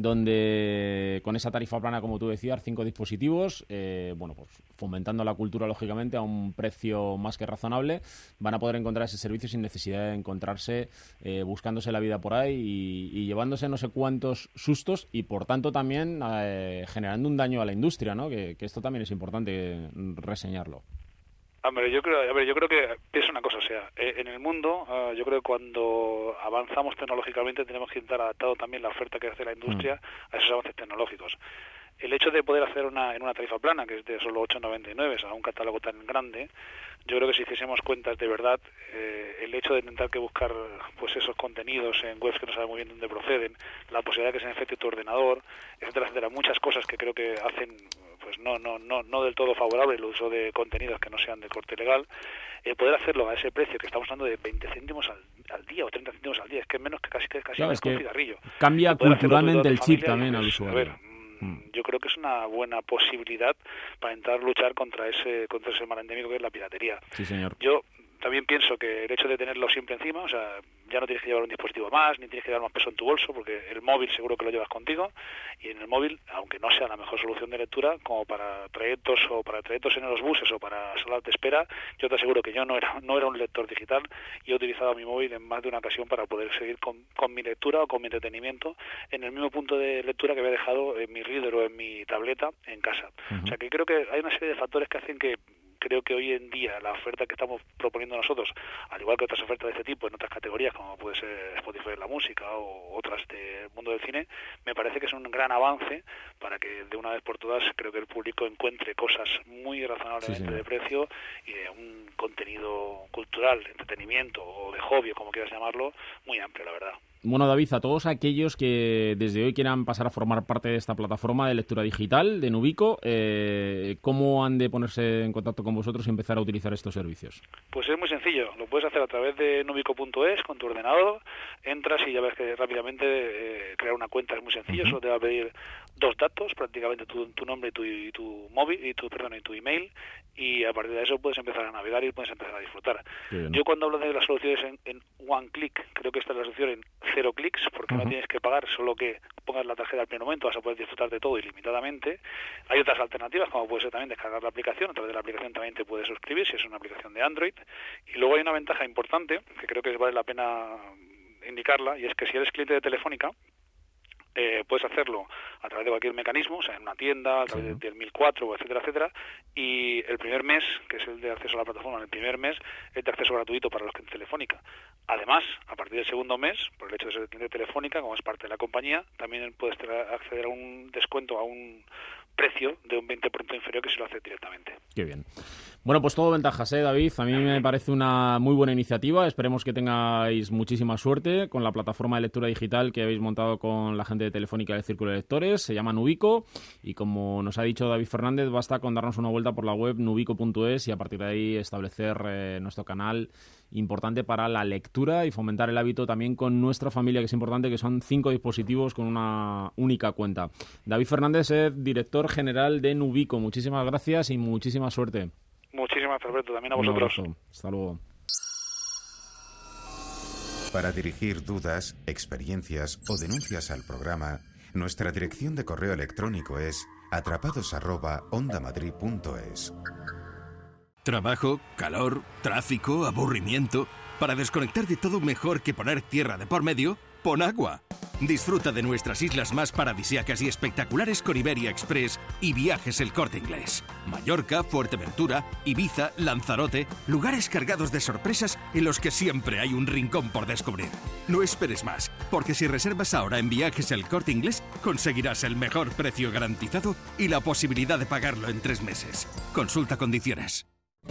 donde con esa tarifa plana, como tú decías, cinco dispositivos, eh, bueno, pues fomentando la cultura lógicamente a un precio más que razonable, van a poder encontrar ese servicio sin necesidad de encontrarse eh, buscándose la vida por ahí y, y llevándose no sé cuántos sustos y por tanto también eh, generando un daño a la industria, ¿no? Que, que esto también es importante reseñarlo. Hombre, yo creo, a ver, yo creo que es una cosa, o sea, en el mundo, uh, yo creo que cuando avanzamos tecnológicamente tenemos que estar adaptado también la oferta que hace la industria mm. a esos avances tecnológicos. El hecho de poder hacer una en una tarifa plana, que es de solo ocho noventa y nueve, o sea, un catálogo tan grande, yo creo que si hiciésemos cuentas de verdad, eh, el hecho de intentar que buscar pues esos contenidos en webs que no saben muy bien dónde proceden, la posibilidad de que se efectúe tu ordenador, etcétera, etcétera, muchas cosas que creo que hacen pues no no no no del todo favorable el uso de contenidos que no sean de corte legal, eh, poder hacerlo a ese precio que estamos hablando de veinte céntimos al, al día o treinta céntimos al día, es que es menos que casi, que casi claro, menos es que que un cigarrillo. Cambia culturalmente el chip también pues, al usuario. A ver, yo creo que es una buena posibilidad para intentar luchar contra ese contra ese mal endémico que es la piratería. Sí, señor. Yo también pienso que el hecho de tenerlo siempre encima, o sea, ya no tienes que llevar un dispositivo más, ni tienes que llevar más peso en tu bolso, porque el móvil seguro que lo llevas contigo, y en el móvil, aunque no sea la mejor solución de lectura, como para trayectos o para trayectos en los buses o para salas de espera, yo te aseguro que yo no era no era un lector digital y he utilizado mi móvil en más de una ocasión para poder seguir con, con mi lectura o con mi entretenimiento en el mismo punto de lectura que había dejado en mi reader o en mi tableta en casa. Uh-huh. O sea, que creo que hay una serie de factores que hacen que creo que hoy en día la oferta que estamos proponiendo nosotros, al igual que otras ofertas de este tipo en otras categorías como puede ser Spotify en la música o otras del mundo del cine, me parece que es un gran avance para que de una vez por todas creo que el público encuentre cosas muy razonablemente sí, de precio y de un contenido cultural, entretenimiento o de hobby, como quieras llamarlo, muy amplio, la verdad. Bueno, David, a todos aquellos que desde hoy quieran pasar a formar parte de esta plataforma de lectura digital de Nubico, eh, ¿cómo han de ponerse en contacto con vosotros y empezar a utilizar estos servicios? Pues es muy sencillo, lo puedes hacer a través de nubico punto es con tu ordenador, entras y ya ves que rápidamente eh, crear una cuenta es muy sencillo, uh-huh. solo te va a pedir dos datos, prácticamente tu, tu nombre y tu, y tu móvil y tu perdón y tu email, y a partir de eso puedes empezar a navegar y puedes empezar a disfrutar. Yo cuando hablo de las soluciones en, en one click, creo que esta es la solución en cero clics, porque uh-huh. no tienes que pagar, solo que pongas la tarjeta al primer momento vas a poder disfrutar de todo ilimitadamente. Hay otras alternativas, como puede ser también descargar la aplicación, a través de la aplicación también te puedes suscribir si es una aplicación de Android, y luego hay una ventaja importante, que creo que vale la pena indicarla, y es que si eres cliente de Telefónica, Eh, puedes hacerlo a través de cualquier mecanismo, o sea, en una tienda, a través sí. del mil cuatro, etcétera, etcétera, y el primer mes, que es el de acceso a la plataforma, el primer mes es de acceso gratuito para los clientes de Telefónica. Además, a partir del segundo mes, por el hecho de ser cliente de Telefónica, como es parte de la compañía, también puedes acceder a un descuento, a un precio de un veinte por ciento inferior que si lo haces directamente. Qué bien. Bueno, pues todo ventajas, ¿eh, David? A mí me parece una muy buena iniciativa. Esperemos que tengáis muchísima suerte con la plataforma de lectura digital que habéis montado con la gente de Telefónica del Círculo de Lectores. Se llama Nubico y, como nos ha dicho David Fernández, basta con darnos una vuelta por la web nubico punto es y a partir de ahí establecer eh, nuestro canal importante para la lectura y fomentar el hábito también con nuestra familia, que es importante, que son cinco dispositivos con una única cuenta. David Fernández es director general de Nubico. Muchísimas gracias y muchísima suerte. Muchísimas gracias, Alberto. También a vosotros. Un abrazo. Hasta luego. Para dirigir dudas, experiencias o denuncias al programa, nuestra dirección de correo electrónico es atrapados arroba onda madrid punto es. Trabajo, calor, tráfico, aburrimiento. Para desconectar de todo, mejor que poner tierra de por medio, pon agua. Disfruta de nuestras islas más paradisíacas y espectaculares con Iberia Express y Viajes El Corte Inglés. Mallorca, Fuerteventura, Ibiza, Lanzarote, lugares cargados de sorpresas en los que siempre hay un rincón por descubrir. No esperes más, porque si reservas ahora en Viajes El Corte Inglés, conseguirás el mejor precio garantizado y la posibilidad de pagarlo en tres meses. Consulta condiciones.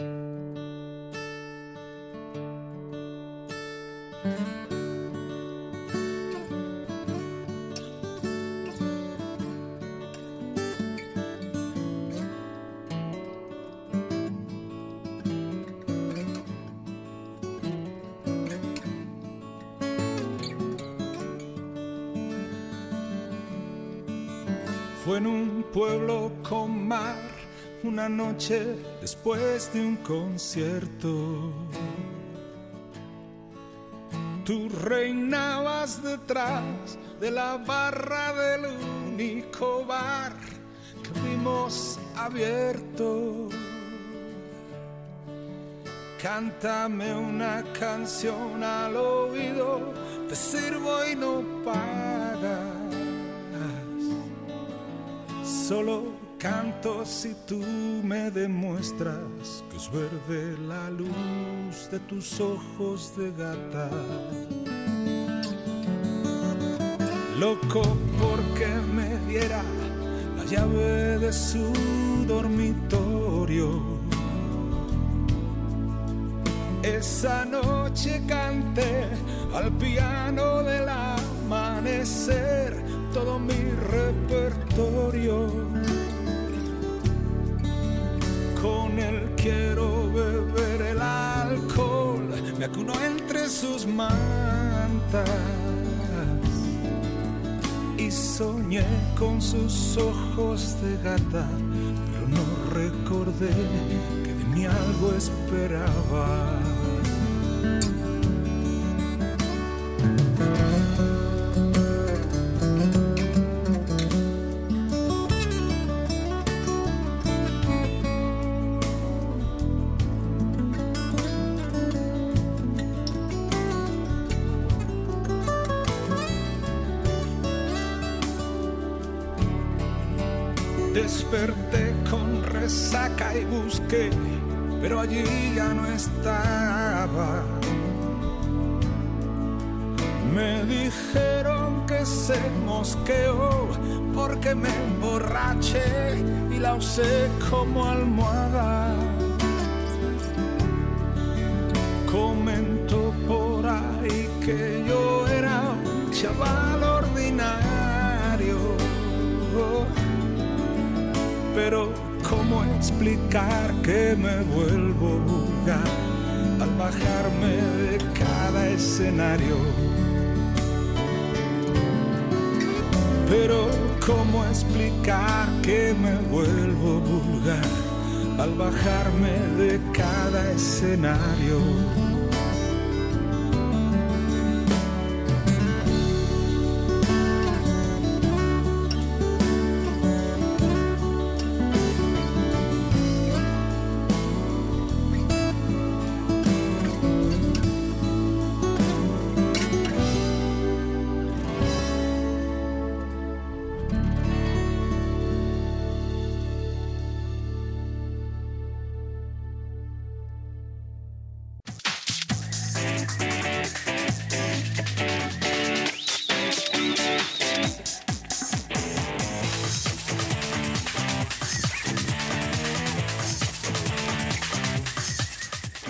Fue en un pueblo con mar, una noche después de un concierto. Tú reinabas detrás de la barra del único bar que vimos abierto. Cántame una canción al oído, te sirvo y no pagas. Solo canto si tú me demuestras que es verde la luz de tus ojos de gata. Loco porque me diera la llave de su dormitorio. Esa noche canté al piano del amanecer todo mi repertorio. Con él quiero beber el alcohol, me acuno entre sus mantas y soñé con sus ojos de gata, pero no recordé que de mí algo esperaba. Desperté con resaca y busqué, pero allí ya no estaba. Me dijeron que se mosqueó porque me emborraché y la usé como almohada. Comentó por ahí que yo era un chaval ordinario. Pero ¿cómo explicar que me vuelvo vulgar al bajarme de cada escenario? Pero ¿cómo explicar que me vuelvo vulgar al bajarme de cada escenario?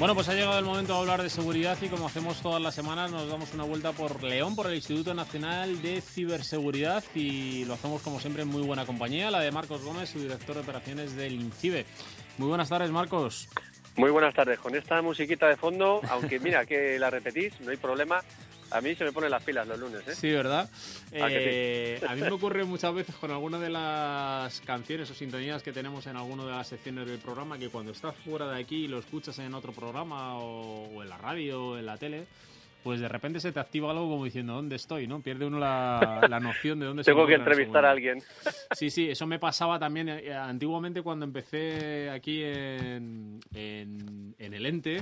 Bueno, pues ha llegado el momento de hablar de seguridad y como hacemos todas las semanas nos damos una vuelta por León, por el Instituto Nacional de Ciberseguridad y lo hacemos como siempre en muy buena compañía, la de Marcos Gómez, su director de operaciones del INCIBE. Muy buenas tardes, Marcos. Muy buenas tardes. Con esta musiquita de fondo, aunque mira que la repetís, no hay problema. A mí se me ponen las pilas los lunes, ¿eh? Sí, ¿verdad? ¿A, eh, sí? a mí me ocurre muchas veces con alguna de las canciones o sintonías que tenemos en alguna de las secciones del programa que cuando estás fuera de aquí y lo escuchas en otro programa o, o en la radio o en la tele, pues de repente se te activa algo como diciendo ¿dónde estoy? ¿No? Pierde uno la, la noción de dónde se Tengo que entrevistar a alguien. Sí, sí, eso me pasaba también eh, antiguamente cuando empecé aquí en, en, en el ente.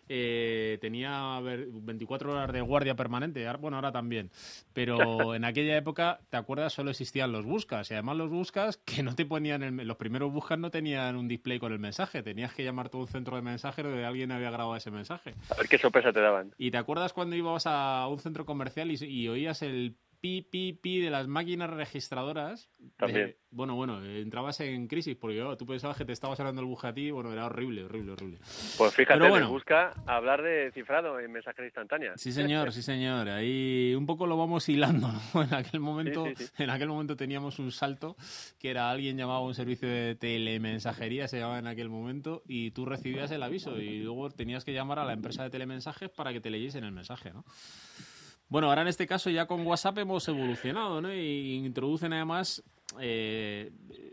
Eh, tenía veinticuatro horas de guardia permanente, bueno, ahora también. Pero en aquella época, ¿te acuerdas? Solo existían los buscas. Y además los buscas que no te ponían, el, los primeros buscas no tenían un display con el mensaje. Tenías que llamar todo un centro de mensajeros de alguien había grabado ese mensaje. A ver qué sorpresa te daban. ¿Y te acuerdas cuando ibas a un centro comercial y, y oías el pi, pi, pi de las máquinas registradoras? También. De, bueno, bueno, entrabas en crisis porque oh, tú pensabas que te estaba sonando el buje a ti. Bueno, era horrible, horrible, horrible. Pues fíjate, Pero bueno, me busca hablar de cifrado en mensajería instantánea. Sí, señor, sí, señor. Ahí un poco lo vamos hilando, ¿no? En aquel momento, sí, sí, sí. En aquel momento teníamos un salto que era alguien llamaba a un servicio de telemensajería, se llamaba en aquel momento, y tú recibías el aviso y luego tenías que llamar a la empresa de telemensajes para que te leyesen el mensaje, ¿no? Bueno, ahora en este caso ya con WhatsApp hemos evolucionado, ¿no? Y introducen además eh,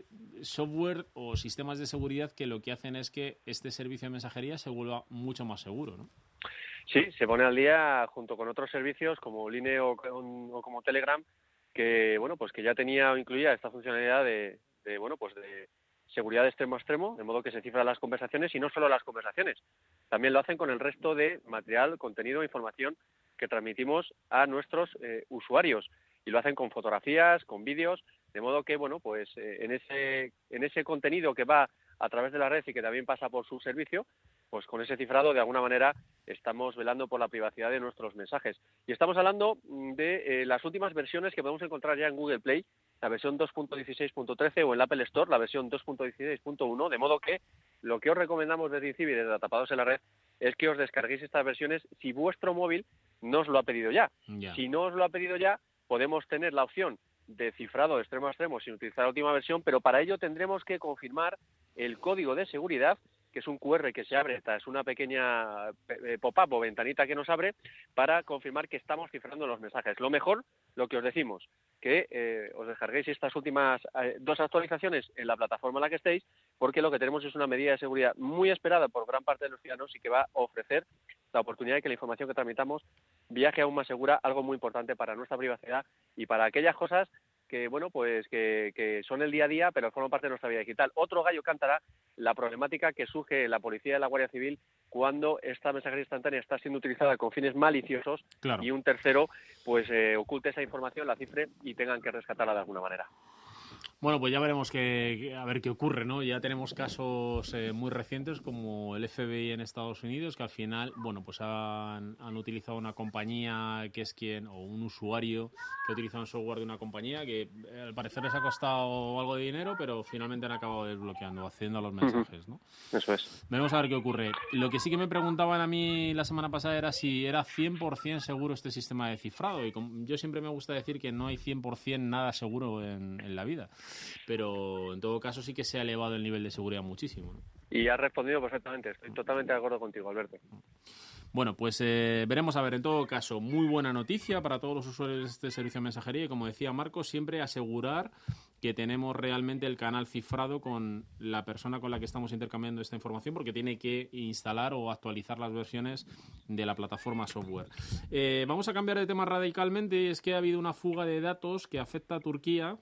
software o sistemas de seguridad que lo que hacen es que este servicio de mensajería se vuelva mucho más seguro, ¿no? Sí, se pone al día junto con otros servicios como Line o, o como Telegram, que bueno, pues que ya tenía o incluía esta funcionalidad de, de bueno, pues de seguridad de extremo a extremo, de modo que se cifran las conversaciones y no solo las conversaciones. También lo hacen con el resto de material, contenido, información que transmitimos a nuestros eh, usuarios y lo hacen con fotografías, con vídeos, de modo que bueno, pues eh, en ese en ese contenido que va a través de la red y que también pasa por su servicio, pues con ese cifrado de alguna manera estamos velando por la privacidad de nuestros mensajes. Y estamos hablando de eh, las últimas versiones que podemos encontrar ya en Google Play, la versión dos punto dieciséis punto trece o en el Apple Store, la versión dos punto dieciséis punto uno, de modo que lo que os recomendamos desde INCIBE y desde Atrapados en la Red es que os descarguéis estas versiones si vuestro móvil no os lo ha pedido ya. Yeah. Si no os lo ha pedido ya, podemos tener la opción de cifrado de extremo a extremo sin utilizar la última versión, pero para ello tendremos que confirmar el código de seguridad, que es un cu erre que se abre, esta es una pequeña pop-up o ventanita que nos abre para confirmar que estamos cifrando los mensajes. Lo mejor, lo que os decimos, que eh, os descarguéis estas últimas eh, dos actualizaciones en la plataforma en la que estéis, porque lo que tenemos es una medida de seguridad muy esperada por gran parte de los ciudadanos y que va a ofrecer la oportunidad de que la información que transmitamos viaje aún más segura, algo muy importante para nuestra privacidad y para aquellas cosas que bueno pues que, que son el día a día pero forman parte de nuestra vida digital. Otro gallo cantará la problemática que surge en la policía y la Guardia Civil cuando esta mensajería instantánea está siendo utilizada con fines maliciosos, claro, y un tercero pues eh, oculte esa información, la cifre y tengan que rescatarla de alguna manera. Bueno, pues ya veremos que, a ver qué ocurre, ¿no? Ya tenemos casos eh, muy recientes como el F B I en Estados Unidos, que al final, bueno, pues han, han utilizado una compañía que es quien, o un usuario que ha utilizado un software de una compañía que eh, al parecer les ha costado algo de dinero, pero finalmente han acabado desbloqueando, accediendo a los mensajes, ¿no? Eso es. Veremos a ver qué ocurre. Lo que sí que me preguntaban a mí la semana pasada era si era cien por ciento seguro este sistema de cifrado, y como yo siempre me gusta decir que no hay cien por ciento nada seguro en, en la vida. Pero en todo caso sí que se ha elevado el nivel de seguridad muchísimo, ¿no? Y has respondido perfectamente, estoy totalmente de acuerdo contigo, Alberto. Bueno, pues eh, veremos a ver, en todo caso, muy buena noticia para todos los usuarios de este servicio de mensajería y como decía Marcos, siempre asegurar que tenemos realmente el canal cifrado con la persona con la que estamos intercambiando esta información porque tiene que instalar o actualizar las versiones de la plataforma software. Eh, vamos a cambiar de tema radicalmente, es que ha habido una fuga de datos que afecta a Turquía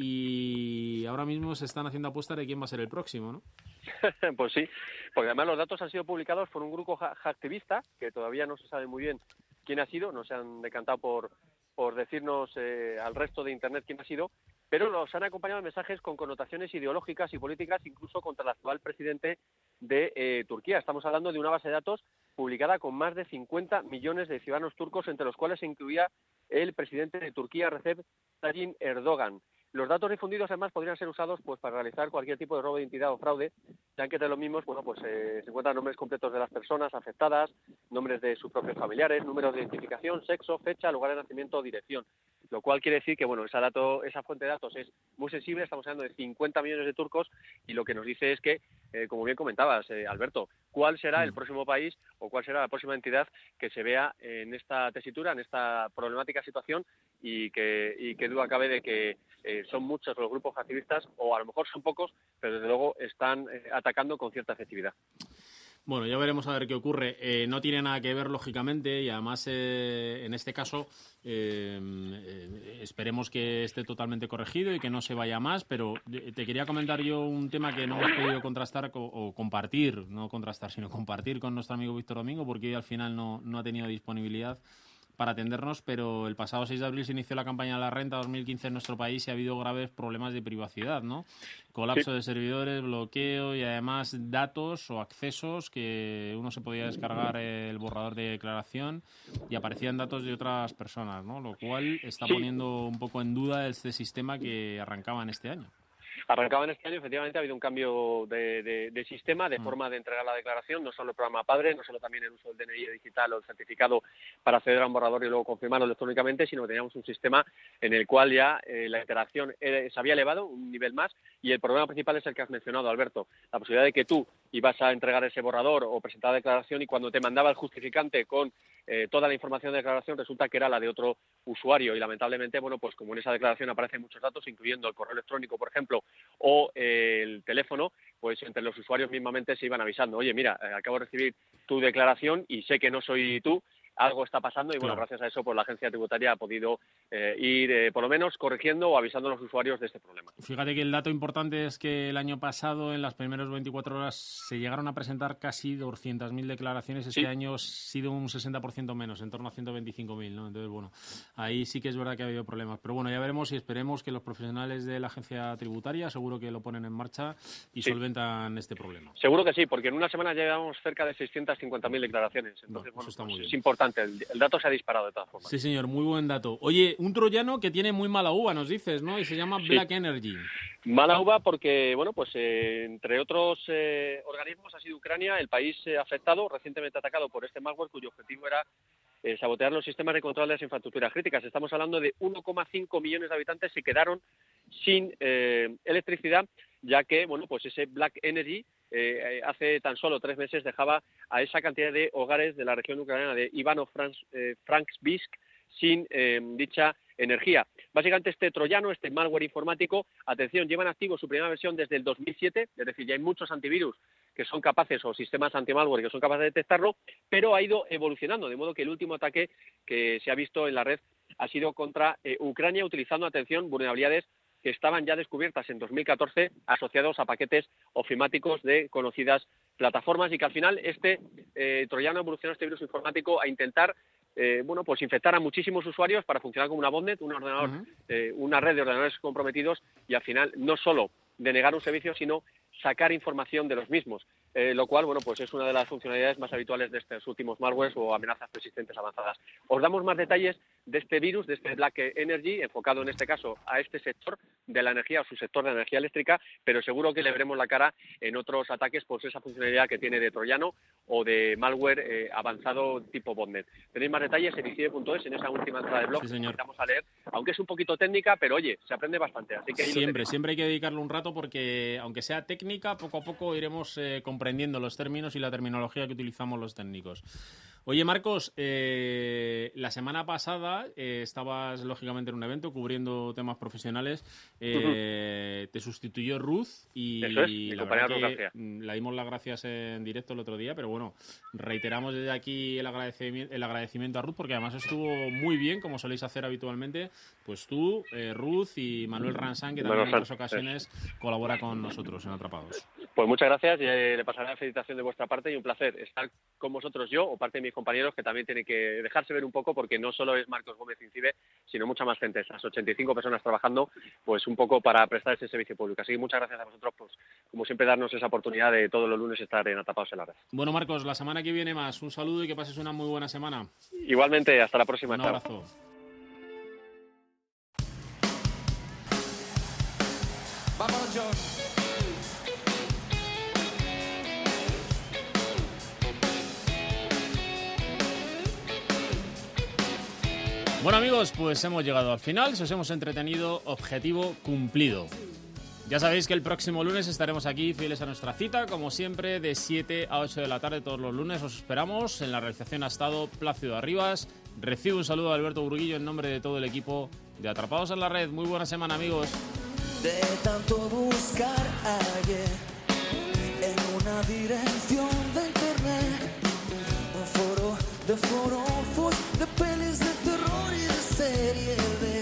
y ahora mismo se están haciendo apuestas de quién va a ser el próximo, ¿no? Pues sí, porque además los datos han sido publicados por un grupo hacktivista que todavía no se sabe muy bien quién ha sido, no se han decantado por, por decirnos eh, al resto de Internet quién ha sido, pero los han acompañado mensajes con connotaciones ideológicas y políticas, incluso contra el actual presidente de eh, Turquía. Estamos hablando de una base de datos publicada con más de cincuenta millones de ciudadanos turcos, entre los cuales se incluía el presidente de Turquía, Recep Tayyip Erdogan. Los datos difundidos, además, podrían ser usados pues para realizar cualquier tipo de robo de identidad o fraude, ya que de los mismos, bueno, pues eh, se encuentran nombres completos de las personas afectadas, nombres de sus propios familiares, números de identificación, sexo, fecha, lugar de nacimiento o dirección. Lo cual quiere decir que, bueno, esa, dato, esa fuente de datos es muy sensible, estamos hablando de cincuenta millones de turcos, y lo que nos dice es que, eh, como bien comentabas, eh, Alberto, ¿cuál será el próximo país o cuál será la próxima entidad que se vea en esta tesitura, en esta problemática situación, y que, y que duda cabe de que eh, son muchos los grupos activistas, o a lo mejor son pocos, pero desde luego están eh, atacando con cierta efectividad? Bueno, ya veremos a ver qué ocurre. Eh, no tiene nada que ver, lógicamente, y además, eh, en este caso, eh, eh, esperemos que esté totalmente corregido y que no se vaya más, pero te quería comentar yo un tema que no hemos podido contrastar co o compartir, no contrastar, sino compartir con nuestro amigo Víctor Domingo, porque hoy al final no, no ha tenido disponibilidad para atendernos, pero el pasado seis de abril se inició la campaña de la renta dos mil quince en nuestro país y ha habido graves problemas de privacidad, ¿no? Colapso sí. de servidores, bloqueo y además datos o accesos que uno se podía descargar el borrador de declaración y aparecían datos de otras personas, ¿no? Lo cual está sí. poniendo un poco en duda este sistema que arrancaba en este año. Arrancaba en este año, efectivamente, ha habido un cambio de, de, de sistema, de mm. forma de entregar la declaración, no solo el programa Padre, no solo también el uso del D N I digital o el certificado para acceder a un borrador y luego confirmarlo electrónicamente, sino que teníamos un sistema en el cual ya eh, la interacción eh, se había elevado un nivel más, y el problema principal es el que has mencionado, Alberto, la posibilidad de que tú ibas a entregar ese borrador o presentar la declaración y cuando te mandaba el justificante con eh, toda la información de declaración resulta que era la de otro usuario, y lamentablemente, bueno, pues como en esa declaración aparecen muchos datos, incluyendo el correo electrónico, por ejemplo, o eh, el teléfono, pues entre los usuarios mismamente se iban avisando, oye, mira, eh, acabo de recibir tu declaración y sé que no soy tú, algo está pasando, y bueno, claro. gracias a eso pues la agencia tributaria ha podido eh, ir eh, por lo menos corrigiendo o avisando a los usuarios de este problema. Fíjate que el dato importante es que el año pasado, en las primeras veinticuatro horas, se llegaron a presentar casi doscientas mil declaraciones. Este sí. año ha sido un sesenta por ciento menos, en torno a ciento veinticinco mil, ¿no? Entonces, bueno, ahí sí que es verdad que ha habido problemas. Pero bueno, ya veremos, y esperemos que los profesionales de la agencia tributaria seguro que lo ponen en marcha y sí. solventan este problema. Seguro que sí, porque en una semana ya llevamos cerca de seiscientas cincuenta mil declaraciones. Entonces, bueno, bueno, está pues muy bien. Es importante. El, el dato se ha disparado de todas formas. Sí, señor, muy buen dato. Oye, un troyano que tiene muy mala uva, nos dices, ¿no? Y se llama Black sí. Energy. Mala uva porque, bueno, pues eh, entre otros eh, organismos ha sido Ucrania el país eh, afectado, recientemente atacado por este malware cuyo objetivo era eh, sabotear los sistemas de control de las infraestructuras críticas. Estamos hablando de uno coma cinco millones de habitantes que quedaron sin eh, electricidad, ya que, bueno, pues ese Black Energy eh, hace tan solo tres meses dejaba a esa cantidad de hogares de la región ucraniana de Ivano-Frankivsk sin eh, dicha energía. Básicamente este troyano, este malware informático, atención, llevan activo su primera versión desde el dos mil siete, es decir, ya hay muchos antivirus que son capaces, o sistemas anti-malware que son capaces de detectarlo, pero ha ido evolucionando, de modo que el último ataque que se ha visto en la red ha sido contra eh, Ucrania, utilizando, atención, vulnerabilidades que estaban ya descubiertas en dos mil catorce asociados a paquetes ofimáticos de conocidas plataformas, y que al final este eh, troyano evolucionó, este virus informático, a intentar eh, bueno, pues infectar a muchísimos usuarios para funcionar como una botnet, un ordenador, uh-huh. eh, una red de ordenadores comprometidos, y al final no solo denegar un servicio, sino sacar información de los mismos, eh, lo cual, bueno, pues es una de las funcionalidades más habituales de estos últimos malwares o amenazas persistentes avanzadas. Os damos más detalles de este virus, de este Black Energy, enfocado en este caso a este sector de la energía o su sector de la energía eléctrica, pero seguro que le veremos la cara en otros ataques por esa funcionalidad que tiene de troyano o de malware eh, avanzado tipo botnet. Tenéis más detalles en icide punto es, en esa última entrada del blog, sí, señor. Que vamos a leer, aunque es un poquito técnica, pero oye, se aprende bastante. Así que siempre, siempre hay que dedicarle un rato, porque aunque sea técnica, poco a poco iremos eh, comprendiendo los términos y la terminología que utilizamos los técnicos. Oye, Marcos, eh, la semana pasada eh, estabas, lógicamente, en un evento cubriendo temas profesionales. Eh, uh-huh. Te sustituyó Ruth y, Eso es, y mi la compañera verdad Ruth que García. le dimos las gracias en directo el otro día, pero bueno, reiteramos desde aquí el agradecimiento, el agradecimiento a Ruth, porque además estuvo muy bien, como soléis hacer habitualmente, pues tú, eh, Ruth y Manuel Ransán, que también bueno, en otras ocasiones es. colabora con nosotros en Atrapados. Pues muchas gracias, y eh, le pasaré la felicitación de vuestra parte, y un placer estar con vosotros yo o parte de mis compañeros, que también tienen que dejarse ver un poco, porque no solo es Marcos Gómez Incibe, sino mucha más gente, esas ochenta y cinco personas trabajando, pues un poco para prestar ese servicio público. Así que muchas gracias a vosotros, pues como siempre, darnos esa oportunidad de todos los lunes estar en Atrapados en la Red. Bueno, Marcos, la semana que viene más. Un saludo y que pases una muy buena semana. Igualmente, hasta la próxima. Un abrazo. Vámonos, John. Bueno amigos, pues hemos llegado al final, si os hemos entretenido, objetivo cumplido. Ya sabéis que el próximo lunes estaremos aquí fieles a nuestra cita, como siempre, de siete a ocho de la tarde todos los lunes. Os esperamos. En la realización ha estado Plácido Arribas. Recibo un saludo de Alberto Burguillo en nombre de todo el equipo de Atrapados en la Red. Muy buena semana, amigos. De tanto buscar ayer en una dirección de internet, un foro de forofos, de pelis de terror y de serie B.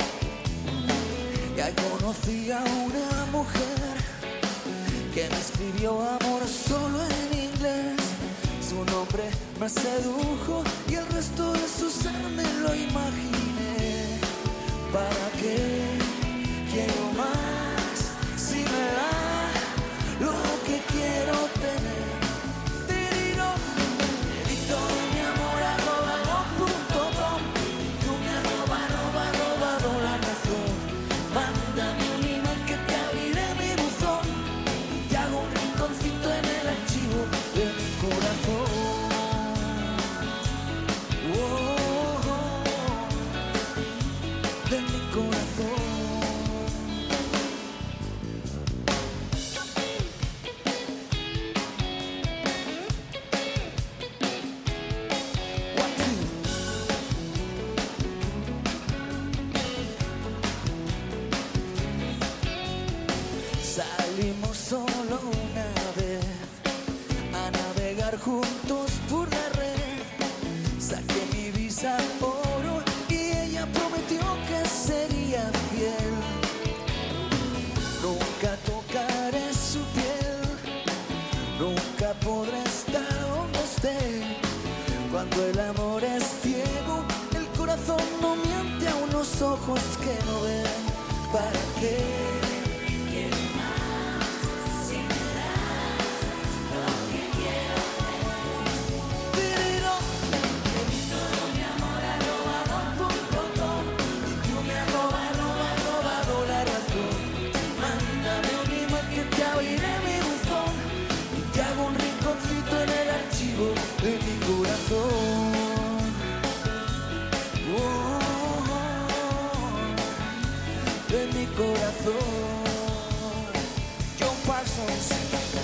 Ya conocí a una mujer que me escribió amor solo en inglés. Su nombre me sedujo y el resto de su ser me lo imaginé. ¿Para qué quiero más si me da lo que quiero tener? Tiriro, y todo mi amor arroba go punto com. Tú me arroba, arroba, robado la razón. Mándame un email que te abriré mi buzón. Te hago un rinconcito en el archivo de mi corazón. Oh, oh, de mi corazón. Salimos solo una vez a navegar juntos por la red. Saqué mi visa oro y ella prometió que sería fiel. Nunca tocaré su piel, nunca podré estar donde esté. Cuando el amor es ciego, el corazón no miente a unos ojos que no ven. ¿Para qué? De mi corazón, oh, de mi corazón, John Parsons.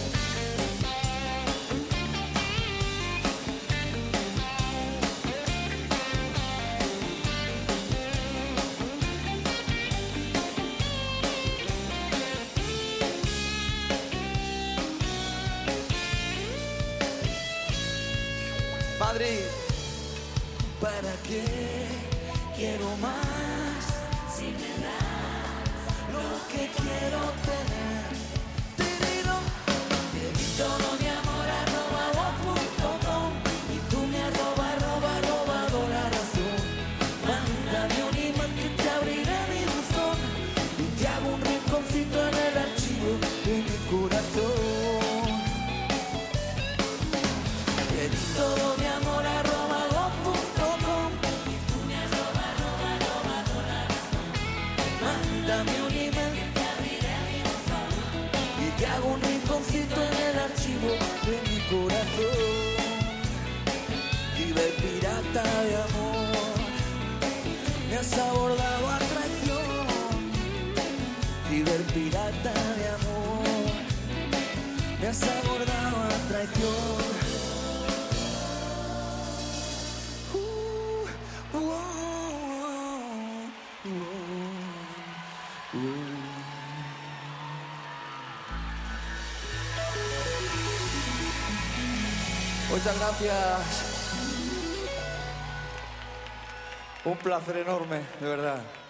Madrid, ¿para qué quiero más si me das lo que quiero tener? Te digo, te todo mi amor arroba go punto com y tú me arroba, arroba, robado la razón. Mándame un email que te abriré mi buzón y te hago un rinconcito en el archivo de mi corazón. Te di todo mi amor arroba go punto com y tú me arroba, arroba, robado la razón. Mándame un email que te abriré mi buzón y te hago un rinconcito en el archivo de mi corazón. Ciberpirata de amor, me has abordado a traición. Ciberpirata de amor, me has abordado a traición. Muchas gracias. Un placer enorme, de verdad.